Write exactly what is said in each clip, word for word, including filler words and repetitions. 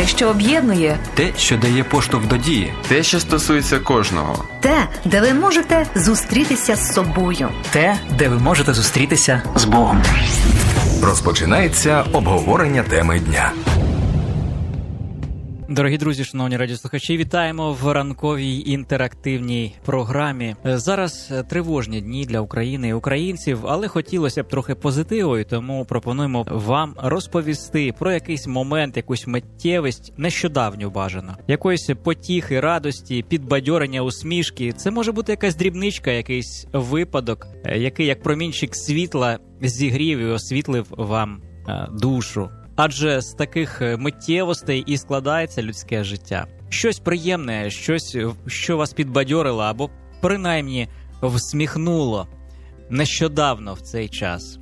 що об'єднує. Те, що дає поштовх до дії. Те, що стосується кожного. Те, де ви можете зустрітися з собою. Те, де ви можете зустрітися з Богом. Розпочинається обговорення теми дня. Дорогі друзі, шановні радіослухачі, вітаємо в ранковій інтерактивній програмі. Зараз тривожні дні для України і українців, але хотілося б трохи позитиву, і тому пропонуємо вам розповісти про якийсь момент, якусь миттєвість, нещодавню бажано. Якоїсь потіхи, радості, підбадьорення, усмішки. Це може бути якась дрібничка, якийсь випадок, який як промінчик світла зігрів і освітлив вам душу. Адже з таких миттєвостей і складається людське життя. Щось приємне, щось, що вас підбадьорило або принаймні всміхнуло нещодавно в цей час.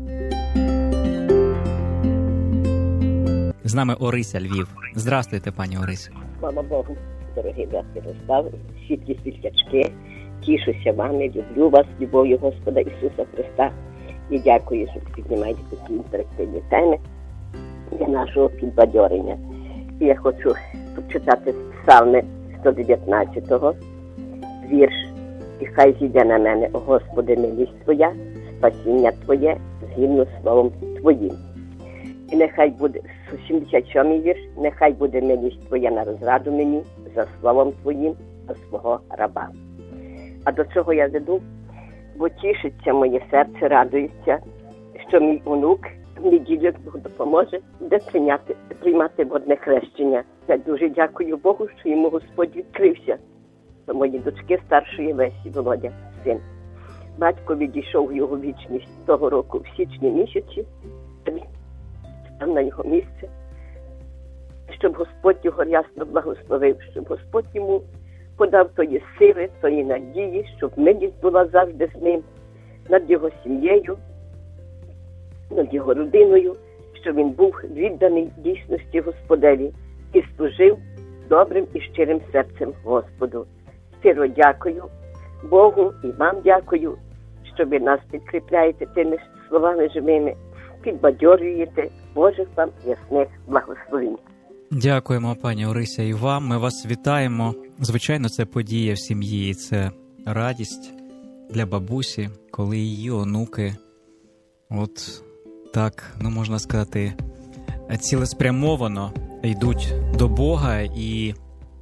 З нами Орися, Львів. Здравствуйте, пані Орисю. Слава Богу, дорогі брати Ярослав, світлі світлячки, тішуся вами, люблю вас, любов'ю Господа Ісуса Христа. І дякую, що піднімаєте такі інтерактивні теми для нашого підбадьорення. І я хочу прочитати з Псалми сто дев'ятнадцятого, вірш. «І хай зійде на мене, о Господи, милість Твоя, спасіння Твоє, згідно словом Твоїм». І нехай буде, сімдесят сьомий вірш, «Нехай буде милість Твоя на розраду мені, за словом Твоїм, до свого раба». А до чого я веду? Бо тішиться моє серце, радується, що мій онук в неділю Бог допоможе, де прийняти, приймати водне хрещення. Я дуже дякую Богу, що йому Господь відкрився. До моєї дочки старшої Лесі, Володя, син. Батько відійшов в його вічність того року в січні місяці, став на його місце, щоб Господь його рясно благословив, щоб Господь йому подав тої сили, тої надії, щоб милість була завжди з ним, над його сім'єю, над його родиною, щоб він був відданий дійсності Господеві і служив добрим і щирим серцем Господу. Щиро дякую Богу і вам дякую, що ви нас підкріпляєте тими словами живими, підбадьорюєте. Божих вам ясних благословень. Дякуємо, пані Орися, і вам. Ми вас вітаємо. Звичайно, це подія в сім'ї, і це радість для бабусі, коли її онуки от так, ну можна сказати, цілеспрямовано йдуть до Бога і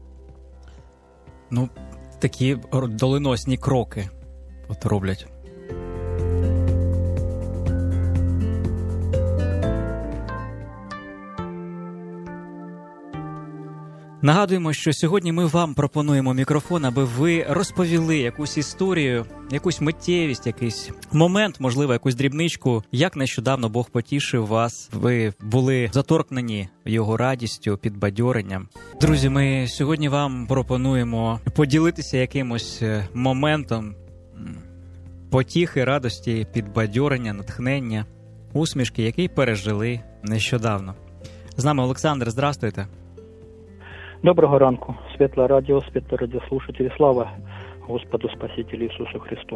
ну, такі доленосні кроки от роблять. Нагадуємо, що сьогодні ми вам пропонуємо мікрофон, аби ви розповіли якусь історію, якусь миттєвість, якийсь момент, можливо, якусь дрібничку, як нещодавно Бог потішив вас, ви були заторкнені його радістю, підбадьоренням. Друзі, ми сьогодні вам пропонуємо поділитися якимось моментом потіхи, радості, підбадьорення, натхнення, усмішки, який пережили нещодавно. З нами Олександр, здравствуйте. Доброго ранку, Светлое радио, светлые радиослушатели, слава Господу Спасителю Иисусу Христу.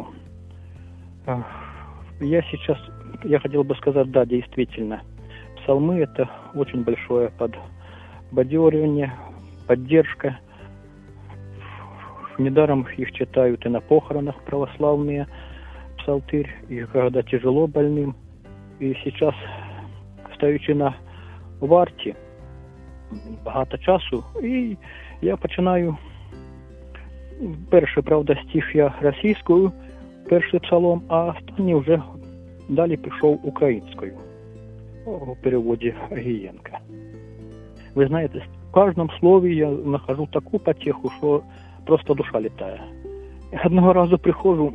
Я сейчас, я хотел бы сказать, да, действительно, псалмы — это очень большое подбадьоривание, поддержка. Недаром их читают и на похоронах православные, псалтырь, и когда тяжело больным. И сейчас, стоячи на варті, багато часу, і я починаю перший, правда, стих я російською, перший псалом, а останній вже далі пішов українською у переводі Агієнка. Ви знаєте, в кожному слові я нахожу таку потеху, що просто душа літає. Одного разу приходжу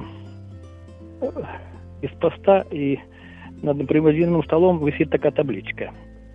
із поста, і над привозильним столом висить така табличка.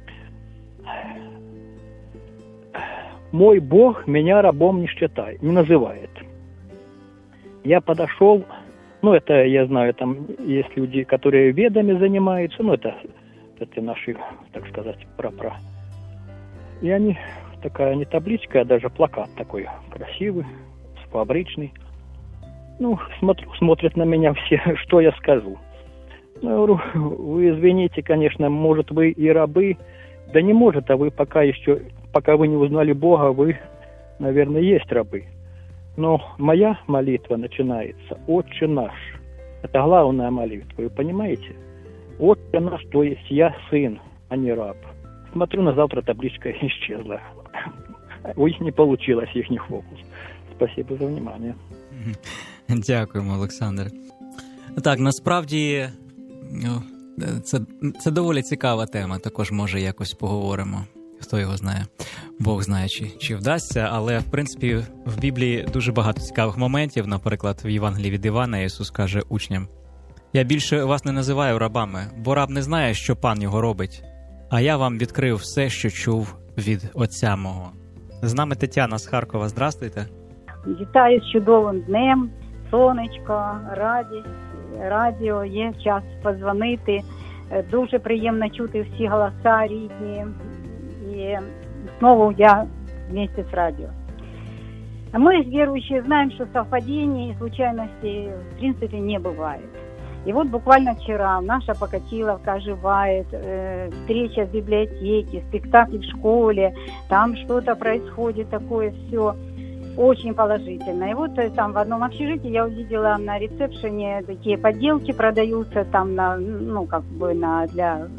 «Мой Бог меня рабом не считает, не называет». Я подошел, ну это я знаю, там есть люди, которые ведами занимаются, ну это, это наши, так сказать, пра-пра. И они, такая не табличка, а даже плакат такой красивый, фабричный. Ну, смотрю, смотрят на меня все, что я скажу. Ну, я говорю, вы извините, конечно, может, вы и рабы, да не может, а вы пока еще пока вы не узнали Бога, вы, наверное, есть рабы. Но моя молитва начинается «Отче наш». Это главная молитва, вы понимаете? «Отче наш», то есть я сын, а не раб. Смотрю, на завтра табличка исчезла. Ой, не получилось їхніх фокус. Спасибо за внимание. Дякуємо, Олександр. Так, насправді, це, це доволі цікава тема, також, може, якось поговоримо. Хто його знає, Бог знає, чи, чи вдасться, але, в принципі, в Біблії дуже багато цікавих моментів. Наприклад, в Євангелії від Івана Ісус каже учням: «Я більше вас не називаю рабами, бо раб не знає, що пан його робить, а я вам відкрив все, що чув від Отця мого». З нами Тетяна з Харкова. Здрастуйте. Вітаю з чудовим днем, сонечко, радість, радіо, є час подзвонити. Дуже приємно чути всі голоса рідні. И снова я вместе с радио. Мы, верующие, знаем, что совпадений и случайностей в принципе не бывает. И вот буквально вчера наша Покатиловка оживает, э, встреча в библиотеке, спектакль в школе, там что-то происходит такое все очень положительно. И вот там в одном общежитии я увидела на ресепшене такие подделки продаются там на, ну, как бы на, для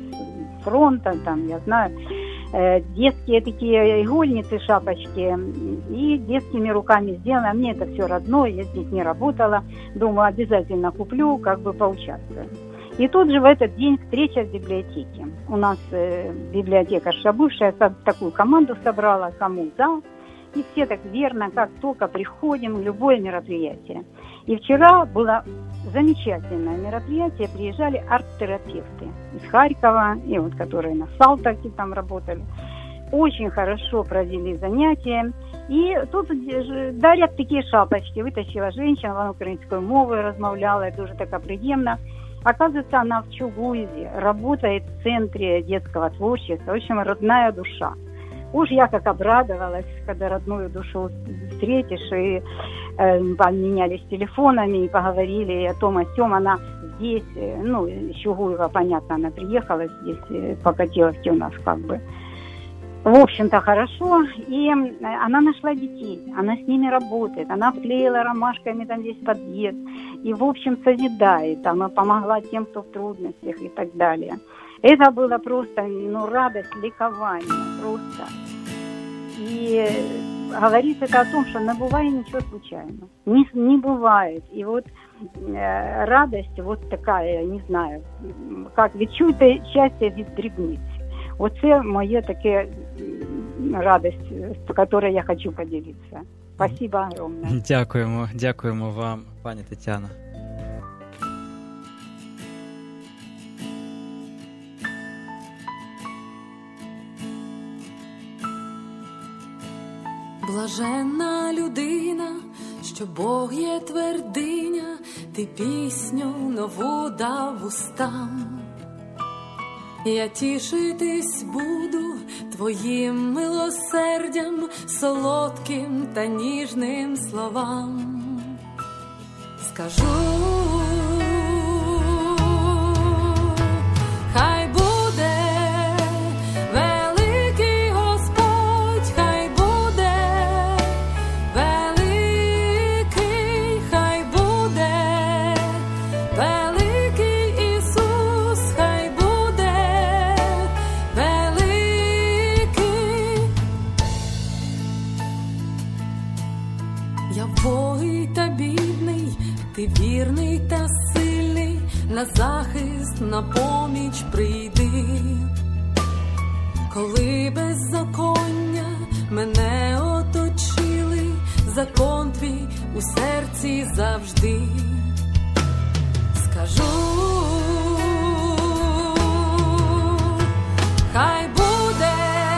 фронта, там, я знаю, детские такие игольницы, шапочки, и детскими руками сделано. Мне это все родное, я здесь не работала. Думаю, обязательно куплю, как бы поучаствую. И тут же в этот день встреча в библиотеке. У нас э, библиотекарша бывшая такую команду собрала, кому за. И все так верно, как только приходим в любое мероприятие. И вчера было замечательное мероприятие, приезжали арт-терапевты из Харькова, и вот которые на Салтаке там работали. Очень хорошо провели занятия. И тут дарят такие шапочки. Вытащила женщина, вона українською мовою розмовляла, дуже така приємна. Оказывается, она в Чугуеве работает в центре детского творчества. В общем, родная душа. Уж я как обрадовалась, когда родную душу встретишь, и э, поменялись телефонами, и поговорили и о том, о сём. Она здесь, э, ну, из Чугуева, понятно, она приехала здесь, э, по Покатиловке у нас как бы. В общем-то, хорошо. И она нашла детей, она с ними работает, она вклеила ромашками там весь подъезд. И, в общем, созидает, она помогла тем, кто в трудностях и так далее. Это было просто, ну, радость, ликование, просто. И говорит это о том, что не бывает ничего случайно. Не, не бывает. И вот э, радость вот такая, не знаю, как відчуйте щастя від дрібниць. Оце моє таке радость, по которой я хочу поделиться. Спасибо огромное. Дякуємо, дякуємо вам, пані Тетяна. Блаженна людина, що Бог є твердиня, ти пісню нову дав устам. Я тішитись буду твоїм милосердям, солодким та ніжним словам. Скажу, хай буде великий Господь, хай буде великий, хай буде великий Ісус, хай буде великий. Я вбогий та бідний, ти вірний та сильний, на захист, на поміч прийди. Коли беззаконня мене оточили, закон твій у серці завжди. Скажу, хай буде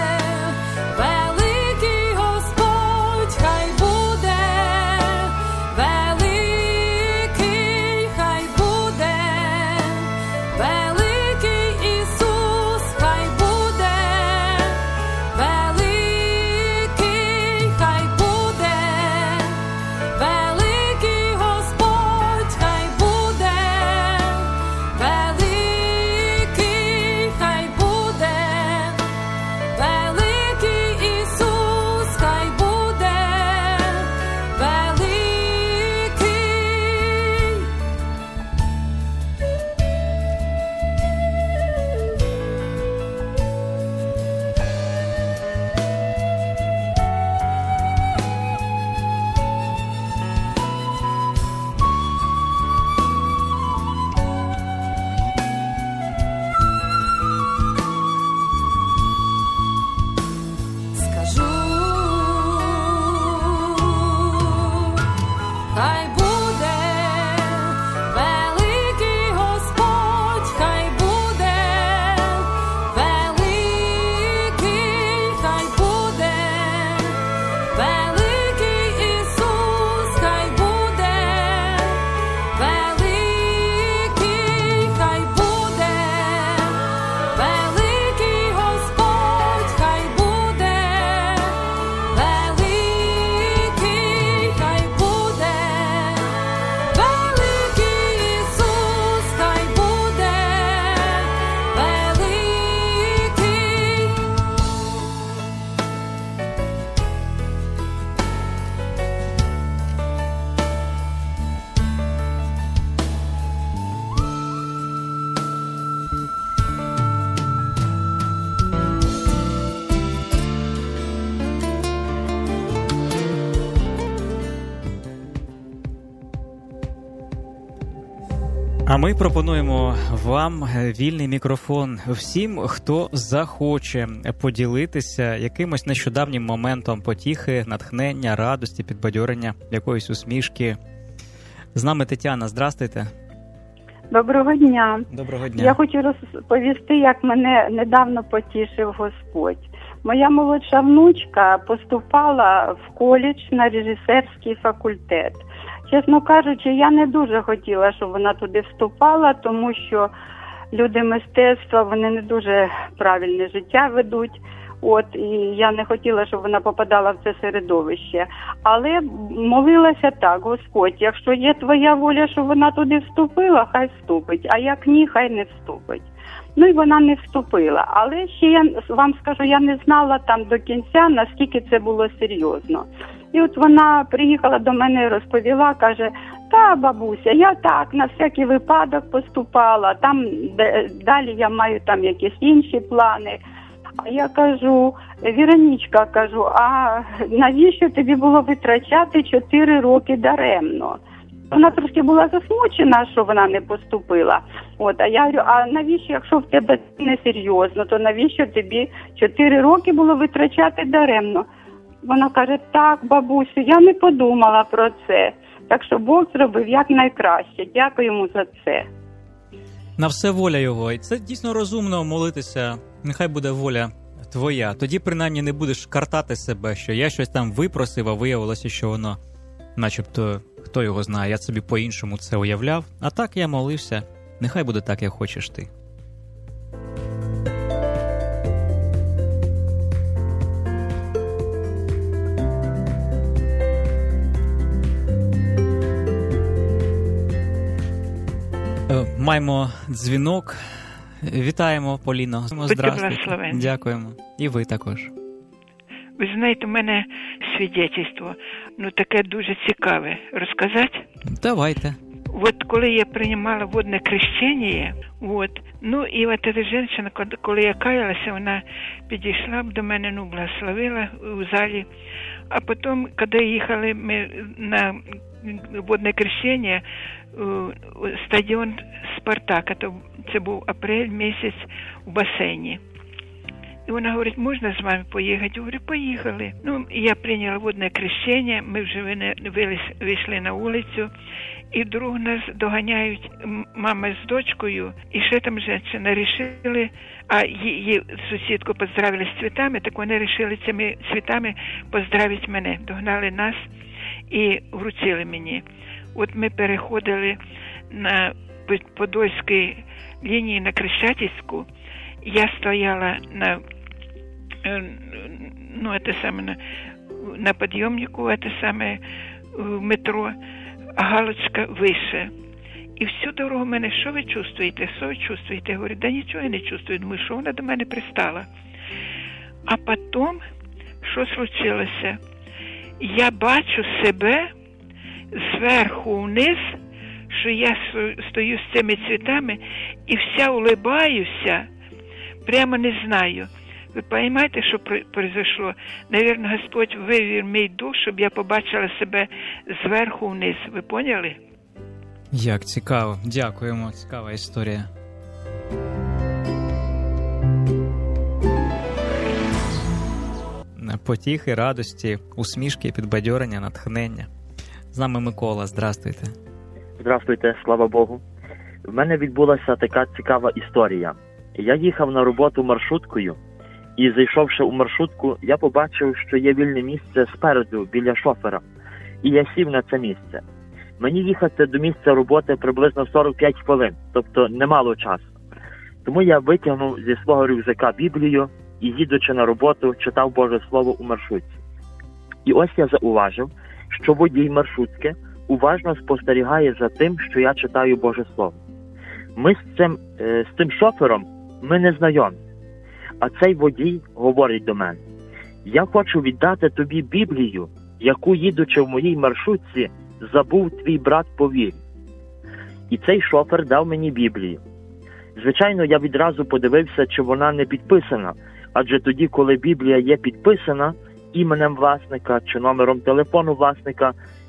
великий Господь, хай буде великий, хай буде великий Ісус, хай буде великий, хай буде великий Господь, хай буде А ми пропонуємо вам вільний мікрофон всім, хто захоче поділитися якимось нещодавнім моментом потіхи, натхнення, радості, підбадьорення, якоїсь усмішки. З нами Тетяна. Здрастуйте. Доброго дня. Доброго дня. Я хочу розповісти, як мене недавно потішив Господь. Моя молодша внучка поступала в коледж на режисерський факультет. Чесно кажучи, я не дуже хотіла, щоб вона туди вступала, тому що люди мистецтва, вони не дуже правильне життя ведуть. От, і я не хотіла, щоб вона попадала в це середовище. Але молилася так: Господь, якщо є твоя воля, щоб вона туди вступила, хай вступить, а як ні, хай не вступить. Ну і вона не вступила. Але ще я вам скажу, я не знала там до кінця, наскільки це було серйозно. І от вона приїхала до мене і розповіла, каже: та, бабуся, я так, на всякий випадок поступала, там д- далі я маю там якісь інші плани. А я кажу: Віронічка, кажу, а навіщо тобі було витрачати чотири роки даремно? Вона трошки була засмучена, що вона не поступила. От, а я говорю: а навіщо, якщо в тебе не серйозно, то навіщо тобі чотири роки було витрачати даремно? Вона каже: так, бабусю, я не подумала про це. Так що Бог зробив якнайкраще. Дякую йому за це. На все воля його. І це дійсно розумно молитися. Нехай буде воля твоя. Тоді принаймні не будеш картати себе, що я щось там випросив, а виявилося, що воно начебто, хто його знає, я собі по-іншому це уявляв. А так я молився. Нехай буде так, як хочеш ти. Маємо дзвінок. Вітаємо, Поліно. Здравствуйте. Дякуємо. І ви також. Ви знаєте, у мене свідетельство, ну таке дуже цікаве. Розказати? Давайте. От коли я приймала водне хрещення, от, ну і от ця жінка, коли я каялася, вона підійшла до мене, ну, благословила у залі. А потім, коли їхали ми на водне хрещення, стадіон Спартака, то це був апрель місяць у басейні. І вона говорить: можна з вами поїхати? Я говорю: поїхали. Ну, я прийняла водне хрещення, ми вже вийшли на вулицю, і вдруг нас доганяють мама з дочкою, і ще там жінка рішили, а її сусідку поздравили з цвітами, так вони рішили цими цвітами поздравити мене. Догнали нас і вручили мені. От ми переходили на Подольській лінії на Крещатівську. Я стояла на, ну, это саме, на, на підйомнику, это саме, в метро, а галочка вище. І всю дорогу мене: що ви чувствуєте, що ви чувствуєте? Я говорю: да нічого я не чувствую. Думаю, що вона до мене пристала. А потім, що случилося? Я бачу себе зверху вниз, що я стою з цими цвітами і вся улибаюся, прямо не знаю. Ви розумієте, що произошло? Навірно, Господь вивів мій дух, щоб я побачила себе зверху вниз. Ви поняли? Як цікаво. Дякуємо. Цікава історія. Потіхи, радості, усмішки, підбадьорення, натхнення. З нами Микола. Здрастуйте. Здравствуйте, слава Богу. В мене відбулася така цікава історія. Я їхав на роботу маршруткою, і зайшовши у маршрутку, я побачив, що є вільне місце спереду, біля шофера. І я сів на це місце. Мені їхати до місця роботи приблизно сорок п'ять хвилин, тобто немало часу. Тому я витягнув зі свого рюкзака Біблію і, їдучи на роботу, читав Боже Слово у маршрутці. І ось я зауважив, що водій маршрутки уважно спостерігає за тим, що я читаю Боже Слово. Ми з цим, з тим шофером, ми не знайомі. А цей водій говорить до мене: я хочу віддати тобі Біблію, яку, їдучи в моїй маршрутці, забув твій брат по вірі. І цей шофер дав мені Біблію. Звичайно, я відразу подивився, чи вона не підписана, адже тоді, коли Біблія є підписана іменем власника чи номером телефону власника,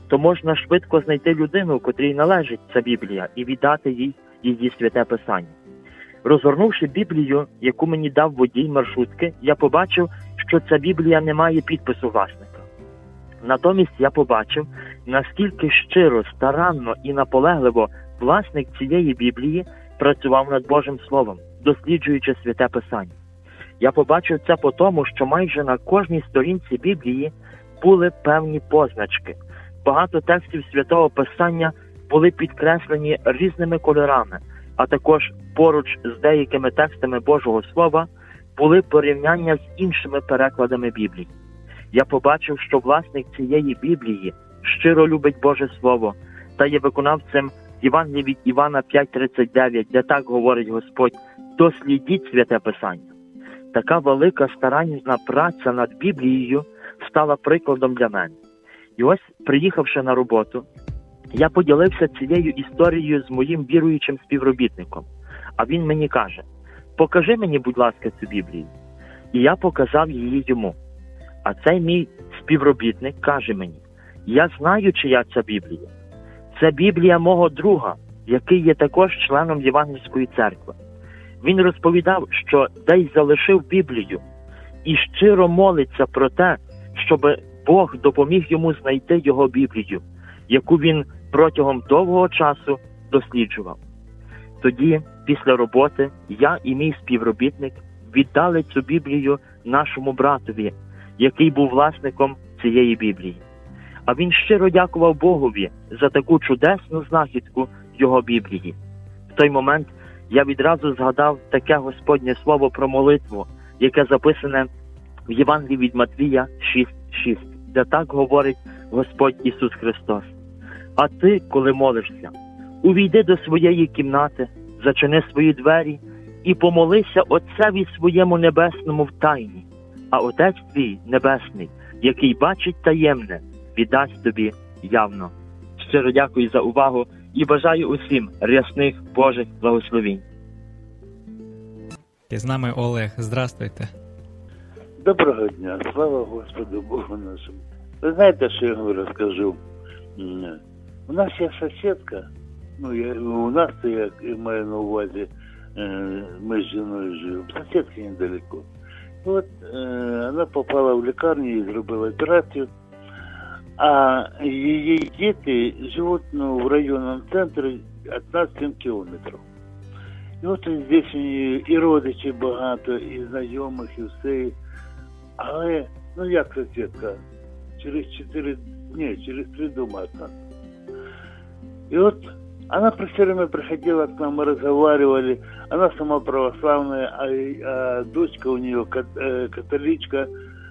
то можна швидко знайти людину, котрій належить ця Біблія, і віддати їй її святе писання. Розгорнувши Біблію, яку мені дав водій маршрутки, я побачив, що ця Біблія не має підпису власника. Натомість я побачив, наскільки щиро, старанно і наполегливо власник цієї Біблії працював над Божим Словом, досліджуючи святе писання. Я побачив це по тому, що майже на кожній сторінці Біблії були певні позначки. Багато текстів святого писання були підкреслені різними кольорами, а також поруч з деякими текстами Божого Слова були порівняння з іншими перекладами Біблії. Я побачив, що власник цієї Біблії щиро любить Боже Слово та є виконавцем Євангелія від Івана п'ять тридцять дев'ять, де так говорить Господь: «Дослідіть святе писання». Така велика старанна праця над Біблією стала прикладом для мене. І ось, приїхавши на роботу, я поділився цією історією з моїм віруючим співробітником. А він мені каже: «Покажи мені, будь ласка, цю Біблію». І я показав її йому. А цей мій співробітник каже мені: «Я знаю, чия ця Біблія. Це Біблія мого друга, який є також членом Євангельської церкви. Він розповідав, що десь залишив Біблію і щиро молиться про те, щоб Бог допоміг йому знайти його Біблію, яку він протягом довгого часу досліджував». Тоді, після роботи, я і мій співробітник віддали цю Біблію нашому братові, який був власником цієї Біблії. А він щиро дякував Богові за таку чудесну знахідку його Біблії. В той момент я відразу згадав таке Господнє слово про молитву, яке записане в Євангелії від Матвія шість шість, де так говорить Господь Ісус Христос: «А ти, коли молишся, увійди до своєї кімнати, зачини свої двері і помолися Отцеві своєму небесному в тайні, а Отець твій небесний, який бачить таємне, віддасть тобі явно». Щиро дякую за увагу і бажаю усім рясних Божих благословінь. І з нами Олег. Здравствуйте. Доброго дня. Слава Господу Богу нашому. Ви знаєте, що я вам розкажу? У нас є сусідка, ну, я, у нас, то я маю на увазі, ми з жіною живемо, сусідки недалеко. І от вона попала в лікарню і зробила операцію, а її діти живуть, ну, в районному центрі від нас сім кілометрів. І от здесь у неї і родичі багато, і знайомих, і все. Але, ну як сусідка, через чотири дні, через три дома от нас. И вот она все время приходила к нам, мы разговаривали. Она сама православная, а, а дочка у нее католичка,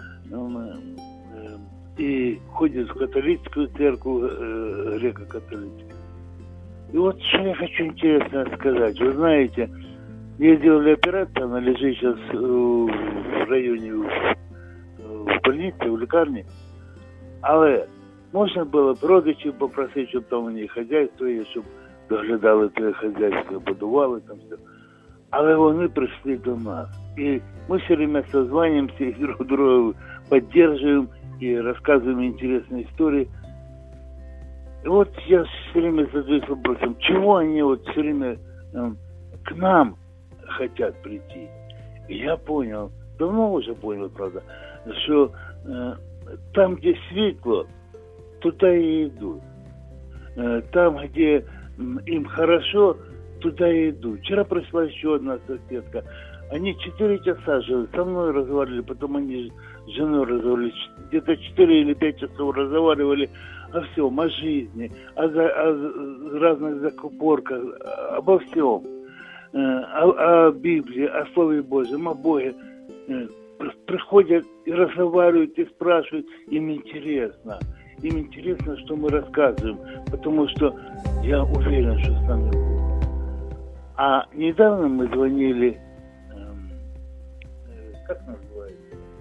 и ходит в католическую церковь, греко-католическую. И вот что я хочу интересно сказать. Вы знаете, ей сделали операцию, она лежит сейчас в районе, в больнице, в лекарне. Але можна було б родичів попросити, щоб там у них хазяйство є, щоб доглядали те хазяйство, будували там все. Але вони прийшли до нас. І ми все время созваниваемся, і друг друга поддерживаем, и рассказываем интересные истории. И вот я все время задаюсь вопросом, чего они вот все время э, к нам хотят прийти. И я понял, давно уже понял, правда, что э, там, где светло, туда и идут. Э, там, где им хорошо, туда и идут. Вчера пришла еще одна соседка. Они четыре часа жили, со мной разговаривали, потом они с женой разговаривали. Где-то четыре или пять часов разговаривали о всем, о жизни, о, о разных закупорках, обо всем. О, о Библии, о Слове Божьем, о Боге. Приходят и разговаривают, и спрашивают. Им интересно. Им интересно, что мы рассказываем, потому что я уверен, что с нами Бог. А недавно мы звонили, как называется,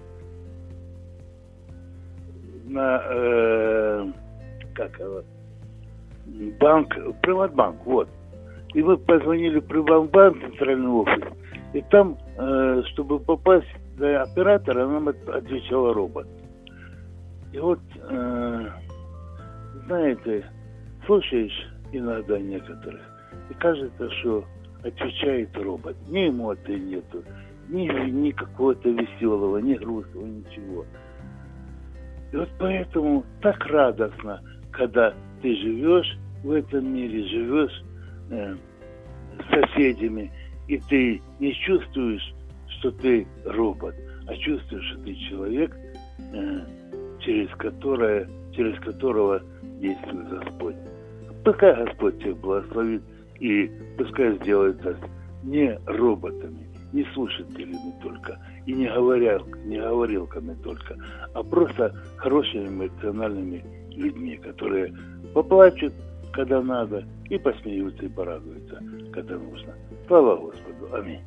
на, э, как его, банк, Приватбанк, вот. И мы позвонили в Приватбанк, центральный офис, и там, э, чтобы попасть до оператора, нам отвечал робот. И вот э, знаете, слушаешь иногда некоторых, и кажется, что отвечает робот. Ни эмоций нету, ни, ни какого-то веселого, ни грустного, ничего. И вот поэтому так радостно, когда ты живешь в этом мире, живешь э, с соседями, и ты не чувствуешь, что ты робот, а чувствуешь, что ты человек, э, через, которое, через которого действует Господь. Пускай Господь всех благословит, и пускай сделает нас не роботами, не слушателями только, и не, говоря, не говорилками только, а просто хорошими эмоциональными людьми, которые поплачут, когда надо, и посмеются, и порадуются, когда нужно. Слава Господу. Аминь.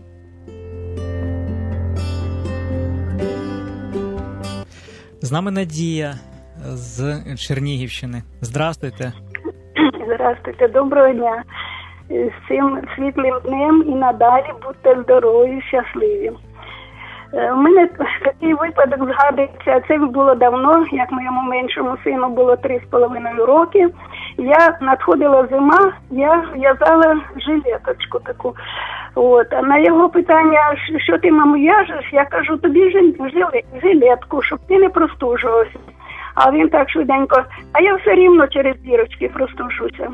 З нами Надія з Чернігівщини. Здравствуйте. Здравствуйте, доброго дня. З цим світлим днем і надалі будьте здорові, щасливі. У мене такий випадок згадується, це було давно, як моєму меншому сину було три з половиною роки. Я надходила зима, я в'язала жилеточку таку. От. А на його питання, що ти, мамо, в'яжеш, я кажу, тобі жилетку, щоб ти не простужувався. А він так швиденько, а я все рівно через дірочки простужуся.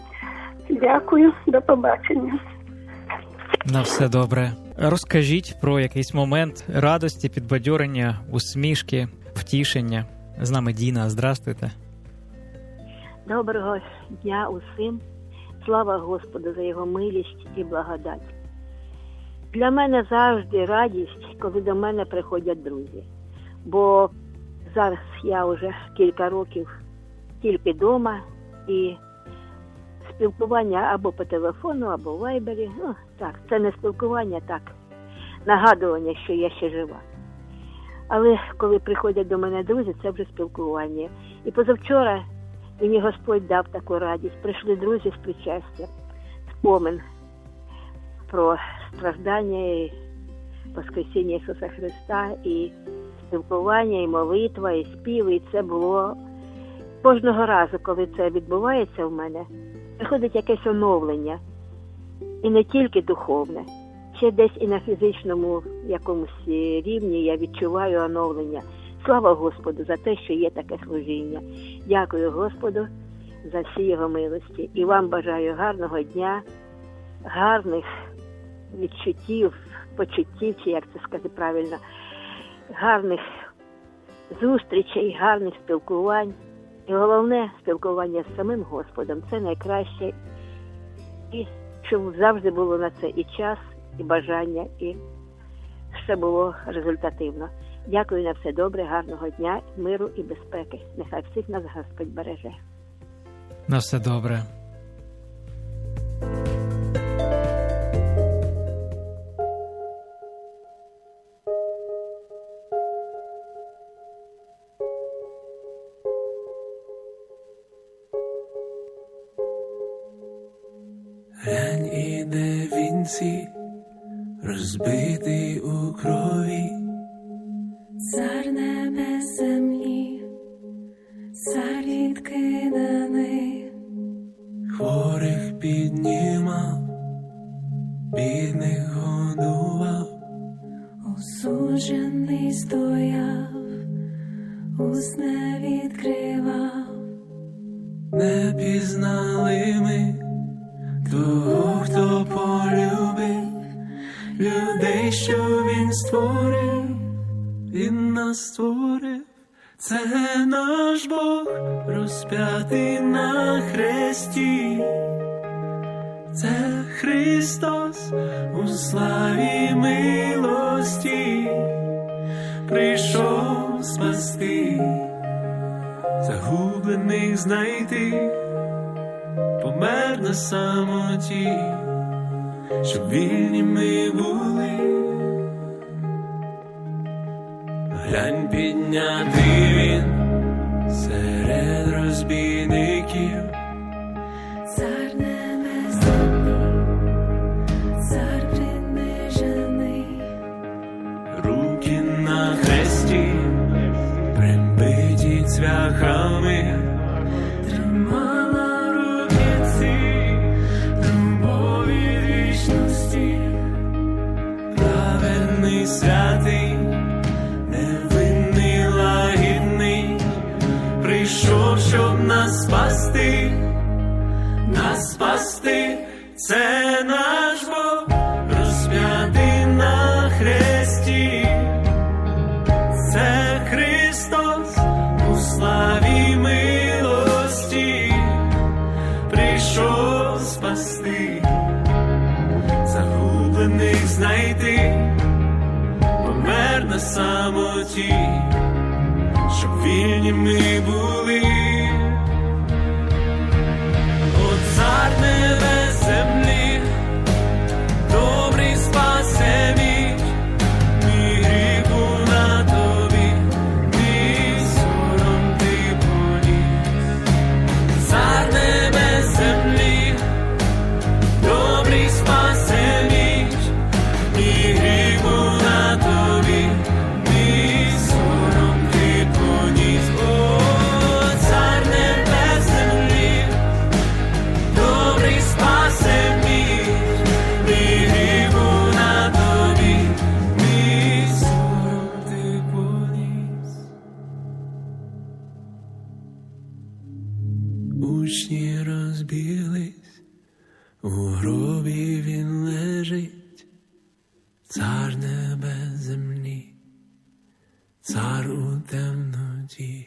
Дякую, до побачення. На все добре. Розкажіть про якийсь момент радості, підбадьорення, усмішки, втішення. З нами Діна, здравствуйте. Доброго дня усім. Слава Господу за його милість і благодать. Для мене завжди радість, коли до мене приходять друзі. Бо зараз я вже кілька років тільки вдома, і спілкування або по телефону, або в вайбері, ну, так, це не спілкування, так, нагадування, що я ще жива. Але коли приходять до мене друзі, це вже спілкування. І позавчора мені Господь дав таку радість. Прийшли друзі з причастя, спомин про страждання і Воскресіння Ісуса Христа, і спілкування, і молитва, і співи. І це було кожного разу, коли це відбувається в мене, приходить якесь оновлення. І не тільки духовне. Ще десь і на фізичному якомусь рівні я відчуваю оновлення. Слава Господу за те, що є таке служіння. Дякую Господу за всі його милості. І вам бажаю гарного дня, гарних відчуттів, почуттів, чи як це сказати правильно, гарних зустрічей, гарних спілкувань. І головне, спілкування з самим Господом. Це найкраще. І щоб завжди було на це і час, і бажання, і все було результативно. Дякую на все добре, гарного дня, миру і безпеки. Нехай всіх нас Господь береже. На все добре. Глянь, іде вінці, розбитий у крові. Цар небес землі, цар відкиданий. Хворих піднімав, бідних годував. Осуджений стояв, уст не відкривав. Не пізнали ми того, хто полюбив людей, що він створив, він нас створив. Це наш Бог, розп'ятий на хресті. Це Христос у славі милості прийшов спасти, загублених знайти, помер на самоті, щоб вільні ми були. Глянь, піднятий він серед розбійників. Цар небес землі, цар принижений. Руки на хресті, прибиті цвяхами. щоб вільні ми були. О, цар небес землі, добрий спасе мій, мій гріх був на тобі, мій сором ти поніс. Цар небес землі, добрий спасе мій, мій гріх був на тобі, мій сором ти поніс. О, цар небес землі, добрий спасе мій, мій гріх був на тобі, мій сором ти поніс. Учні розбіглись, у гробі він лежить, цар небес землі, цар у темноті.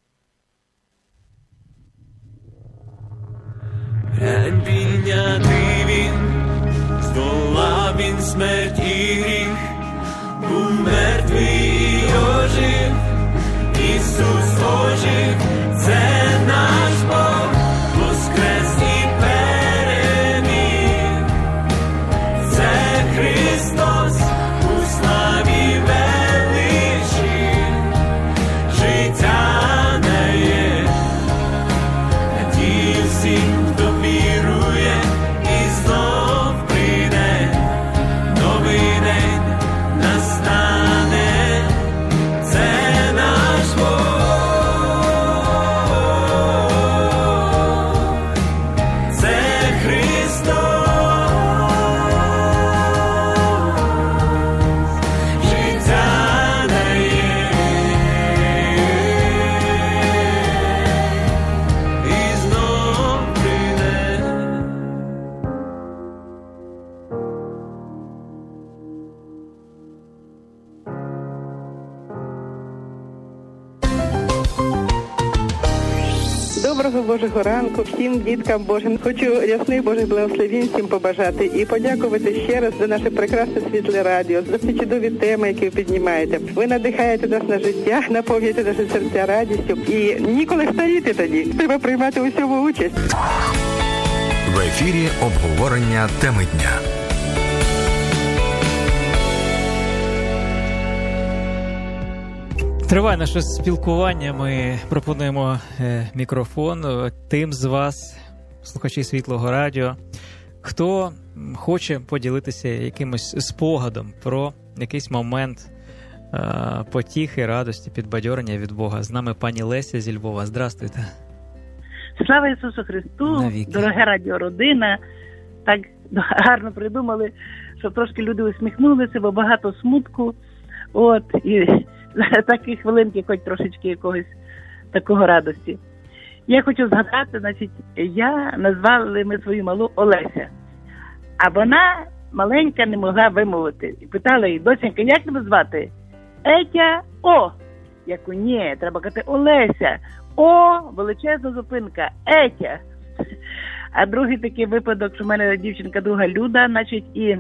Глянь, піднятий він, здолав він смерть і гріх, був мертвий і ожив, Ісус ожив, це наш Бог, воскрес і переміг. Це Христос у славі величі, життя дає, надію всім, хто вірує, і знов прийде, новий день настане, це наш Бог, це Христос, життя дає, і знов прийде. Доброго Божого ранку всім діткам Божим. Хочу ясних Божих благословень всім побажати і подякувати ще раз за наше прекрасне світле радіо, за ці чудові теми, які ви піднімаєте. Ви надихаєте нас на життя, наповнюєте наші серця радістю і ніколи старіти тоді. Треба приймати у всьому участь. В ефірі обговорення теми дня. Триває наше спілкування. Ми пропонуємо е, мікрофон тим з вас, слухачі Світлого радіо, хто хоче поділитися якимось спогадом про якийсь момент е, потіхи, радості, підбадьорення від Бога. З нами пані Леся зі Львова. Здрастуйте. Слава Ісусу Христу, навіки. Дорога радіородина. Так гарно придумали, щоб трошки люди усміхнулися, бо багато смутку. От, і за такі хвилинки хоч трошечки якогось такого радості. Я хочу згадати, значить, я назвали ми свою малу Олеся. А вона маленька не могла вимовити. І питала її: доченька, як тебе звати? Етя О. Яку ні, треба казати Олеся. О, величезна зупинка, Етя. А другий такий випадок, що в мене дівчинка друга Люда, значить, і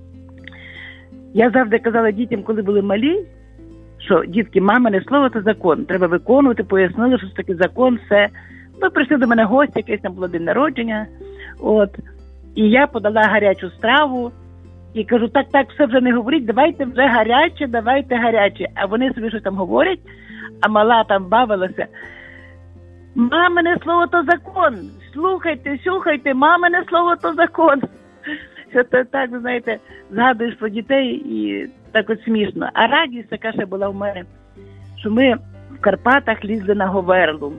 я завжди казала дітям, коли були малі, що, дітки, мамине слово – це закон. Треба виконувати, пояснили, що це такий закон, все. Ну, прийшли до мене гості, якесь там було день народження, от. І я подала гарячу страву, і кажу: так, так, все вже не говоріть, давайте вже гаряче, давайте гаряче. А вони собі щось там говорять, а мала там бавилася: мамине слово – то закон, слухайте, слухайте, мамине слово – то закон. Що то так, знаєте, згадуєш про дітей і так от смішно. А радість така ще була в мене, що ми в Карпатах лізли на Говерлу.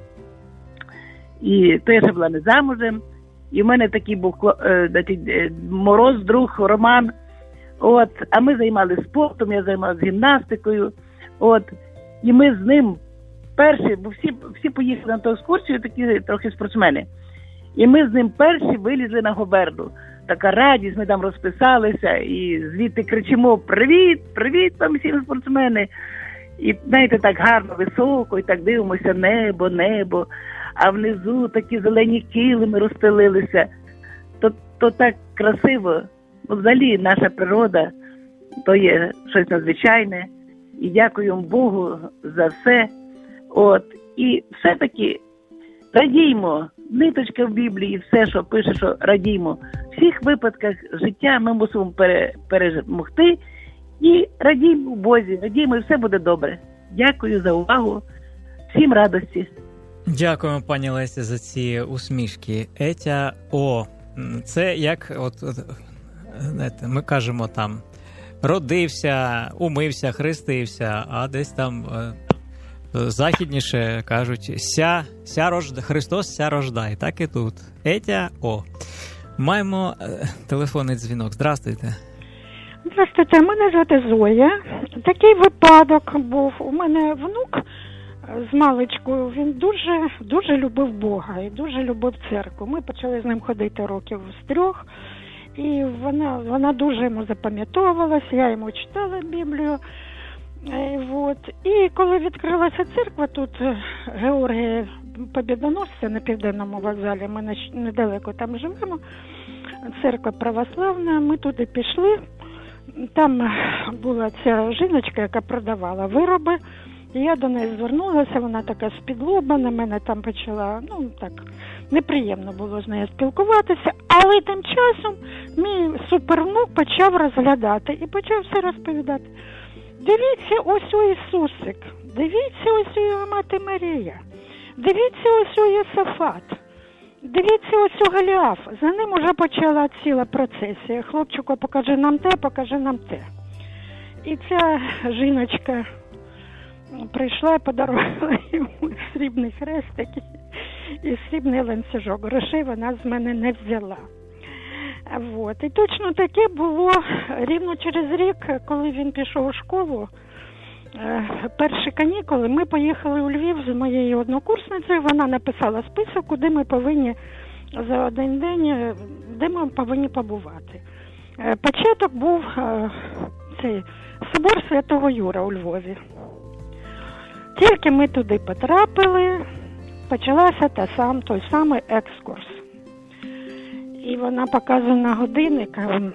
І то я ще була не замужем, і в мене такий був е, мороз, друг, Роман. От, а ми займалися спортом, я займалася гімнастикою. От, і ми з ним перші, бо всі, всі поїхали на ту екскурсію, такі трохи спортсмени. І ми з ним перші вилізли на Говерлу. Така радість, ми там розписалися, і звідти кричимо: привіт, привіт там всім спортсмени. І, знаєте, так гарно, високо, і так дивимося: небо, небо, а внизу такі зелені килими розстелилися. То, то так красиво. Взагалі наша природа, то є щось надзвичайне. і дякуємо Богу за все. От. І все-таки радіймо, ниточка в Біблії, все, що пише, що радіймо. В всіх випадках життя ми мусимо пере, перемогти і радіймо в Бозі, радіймо, і все буде добре. Дякую за увагу, всім радості. Дякуємо, пані Лесі, за ці усмішки. Етя О. Це як, от, от знаєте, ми кажемо там, родився, умився, хрестився, а десь там е, західніше кажуть, ся, ся рожда, Христос ся рождає. Так і тут. Етя О. Маємо е, телефонний дзвінок. Здравствуйте. Здравствуйте, мене звати Зоя. Такий випадок був. У мене внук з маличкою, він дуже, дуже любив Бога і дуже любив церкву. Ми почали з ним ходити років з трьох, і вона, вона дуже йому запам'ятовувалася, я йому читала Біблію. І, от. І коли відкрилася церква, тут Георгія Побєдоносця на Південному вокзалі, ми недалеко там живемо, церква православна, ми туди пішли. Там була ця жіночка, яка продавала вироби. І я до неї звернулася, вона така з-під-лоба, на мене там почала, ну так, неприємно було з нею спілкуватися. Але тим часом мій супервнук почав розглядати і почав все розповідати. Дивіться, ось у Ісусик, дивіться, ось у його мати Марія, дивіться, ось у Єсафат, дивіться, ось у Голіаф. За ним уже почала ціла процесія. Хлопчику, покажи нам те, покажи нам те. І ця жіночка прийшла і подарувала йому срібний хрестик і срібний ланцюжок. Грошей вона з мене не взяла. Вот. І точно таке було рівно через рік, коли він пішов у школу. Перші канікули ми поїхали у Львів з моєю однокурсницею. Вона написала список, куди ми повинні за один день, де ми повинні побувати. Початок був цей собор Святого Юра у Львові. Тільки ми туди потрапили, почалася та сам, той самий екскурс. І вона показує на годинник,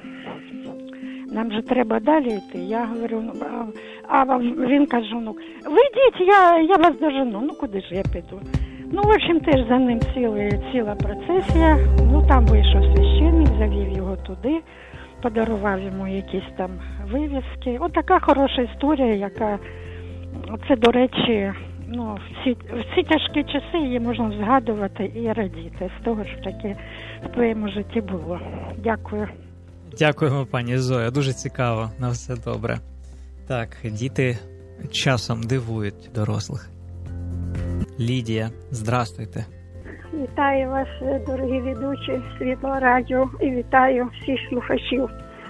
нам же треба далі йти. Я говорю, а, а він каже, ну, ви йдіть, я, я вас дожену. Ну, куди ж я піду? Ну, в общем, теж за ним ціла, ціла процесія. Ну, там вийшов священник, завів його туди, подарував йому якісь там вивіски. От така хороша історія, яка, це, до речі, ну, всі, всі тяжкі часи її можна згадувати і радіти з того, що таке в твоєму житті було. Дякую. Дякуємо, пані Зоя. Дуже цікаво. На все добре. Так, діти часом дивують дорослих. Лідія, здрастуйте. Вітаю вас, дорогі ведучі Світлого радіо, і вітаю всіх слухачів.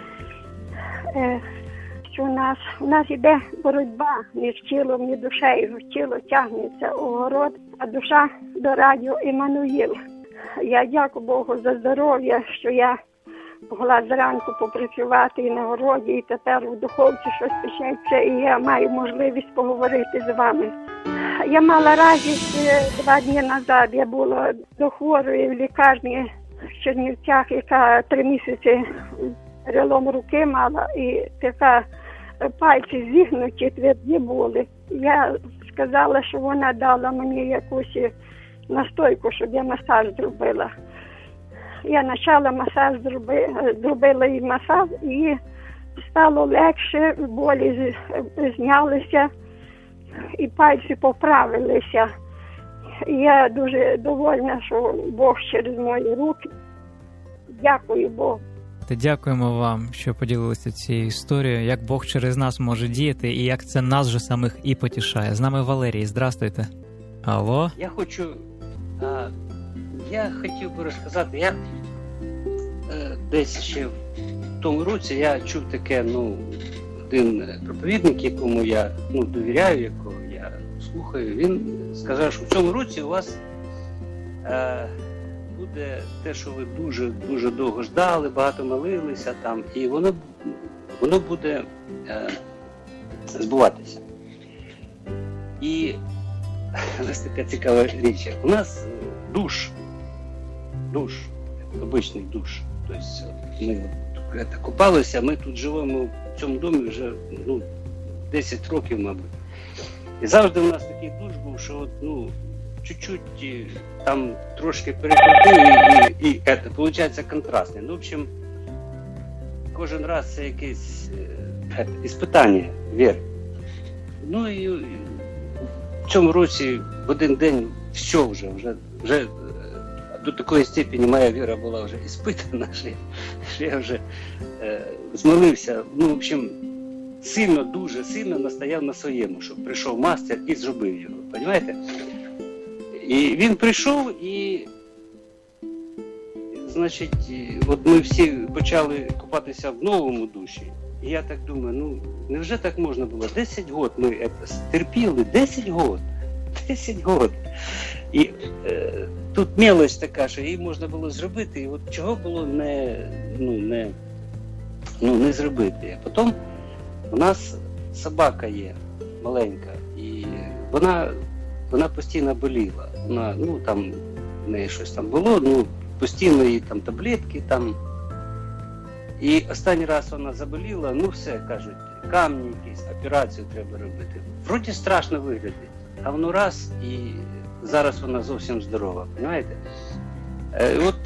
Е, що у нас, у нас іде боротьба між тілом і душею. Тіло тягнеться у город, а душа до радіо Іммануїл. Я дякую Богу за здоров'я, що я могла зранку попрацювати і на городі, і тепер у духовці щось печеться, і я маю можливість поговорити з вами. Я мала радість два дні назад, я була до хворої в лікарні в Чернівцях, яка три місяці перелом руки мала, і така пальці зігнуті, тверді були. Я сказала, що вона дала мені якусь настойку, щоб я масаж зробила. Я почала масаж, зробила їй масаж, і стало легше, болі знялися, і пальці поправилися. І я дуже довольна, що Бог через мої руки. Дякую Богу. Дякуємо вам, що поділилися цією історією, як Бог через нас може діяти і як це нас же самих і потішає. З нами Валерій, здрастуйте. Алло? Я хочу, а, я хотів би розказати, я е, десь ще в тому році я чув таке, ну, один проповідник, якому я, ну, довіряю, якого я слухаю, він сказав, що в цьому році у вас е, буде те, що ви дуже-дуже довго ждали, багато молилися там, і воно, воно буде е, збуватися. І у нас така цікава річ. У нас душ, душ, обичний душ. Тобто ми так купалися, ми тут живемо в цьому домі вже, ну, десять років, мабуть. І завжди в нас такий душ був, що от, ну, чуть-чуть там трошки перекрутив і, і, і це, виходить, контрастне. Ну, в общем, кожен раз це якесь е, іспитання віри. Ну і в цьому році в один день все вже, вже, вже до такої степені моя віра була вже іспитана, що я, що я вже е, змолився. Ну, в общем, сильно, дуже сильно настояв на своєму, щоб прийшов мастер і зробив його, розумієте? І він прийшов і, значить, от ми всі почали купатися в новому душі. І я так думаю, ну, невже так можна було? десять років ми це терпіли, десять років, десять років. І е, тут мелочь така, що її можна було зробити, і от чого було не, ну, не, ну, не зробити. А потім у нас собака є маленька, і вона, вона постійно боліла. Вона, ну, там, в неї щось там було, ну, постійно їй там таблетки, там. І останній раз вона заболіла, ну все, кажуть, камні якісь, операцію треба робити. Вроді страшно виглядить, а воно раз, і зараз вона зовсім здорова, розумієте? Е, от,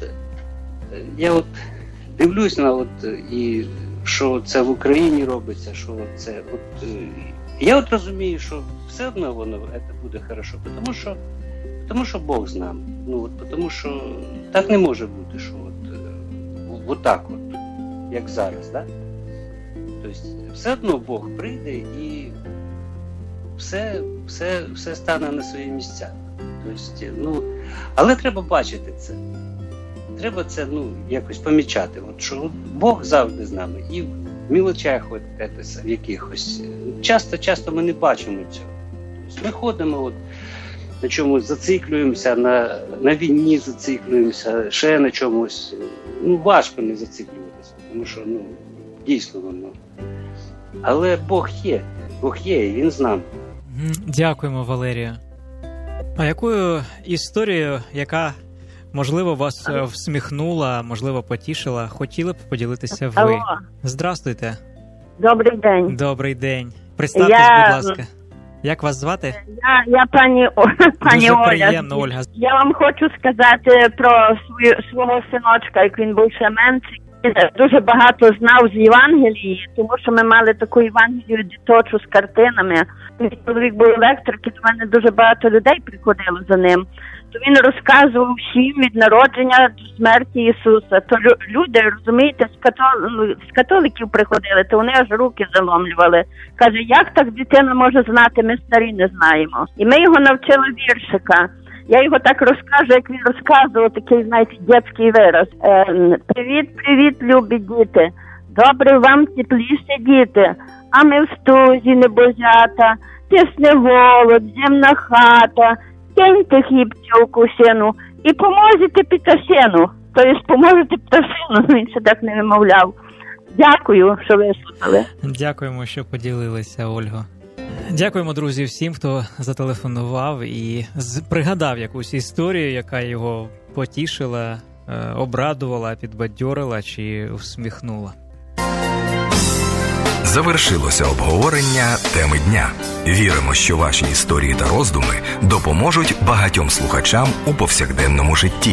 я от дивлюсь на от, і що це в Україні робиться, що це, от, я от розумію, що все одно воно це буде хорошо, тому що, тому що Бог з нами. Ну, от, тому що так не може бути, що от, от так от, як зараз, да? Тобто все одно Бог прийде і все, все, все стане на свої місця. Тобто, ну, але треба бачити це. Треба це, ну, якось помічати, от, що от Бог завжди з нами. І в мілочах от, в якихось. Часто, часто ми не бачимо цього. Тобто ми ходимо, от, на чомусь зациклюємося, на, на війні зациклюємося, ще на чомусь. Ну, важко не зациклюватися, тому що, ну, дійсно воно. Але Бог є, Бог є, і Він з нами. Дякуємо, Валерію. А якою історією, яка, можливо, вас всміхнула, можливо, потішила, хотіли б поділитися ви? Алло. Здравствуйте. Добрий день. Добрий день. Представтесь, Я... будь ласка. Як вас звати? Я, я пані, О... пані Дуже Оля. приємно, Ольга. Я вам хочу сказати про свою, свого синочка, як він був ще менший. Дуже багато знав з Євангелії, тому що ми мали таку Євангелію диточу з картинами. Мій чоловік був електрик, і до мене дуже багато людей приходило за ним. То він розказував всім від народження до смерті Ісуса. То люди, розумієте, з, катол... з католиків приходили, то вони аж руки заломлювали. Каже, як так дитина може знати, ми старі не знаємо. І ми його навчили віршика. Я його так розкажу, як він розказував, такий, знаєте, дитячий вираз. Е, привіт, привіт, любі діти. Добре вам теплі сидіти. А ми в стузі небозята, тисне голод, земна хата. Киньте хлібцю в кусину і поможете пташину. Тобто поможете пташину, він ще так не вимовляв. Дякую, що вислухали. Дякуємо, що поділилися, Ольго. Дякуємо, друзі, всім, хто зателефонував і пригадав якусь історію, яка його потішила, обрадувала, підбадьорила чи всміхнула. Завершилося обговорення теми дня. Віримо, що ваші історії та роздуми допоможуть багатьом слухачам у повсякденному житті.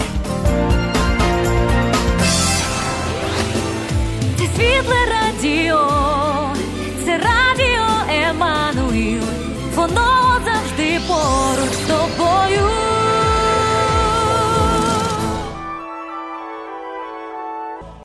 Це світле радіо, це радіо Еммануїл, воно завжди поруч.